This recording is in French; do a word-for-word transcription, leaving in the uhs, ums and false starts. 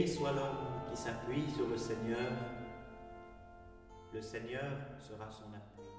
Béni soit l'homme qui s'appuie sur le Seigneur. Le Seigneur sera son appui.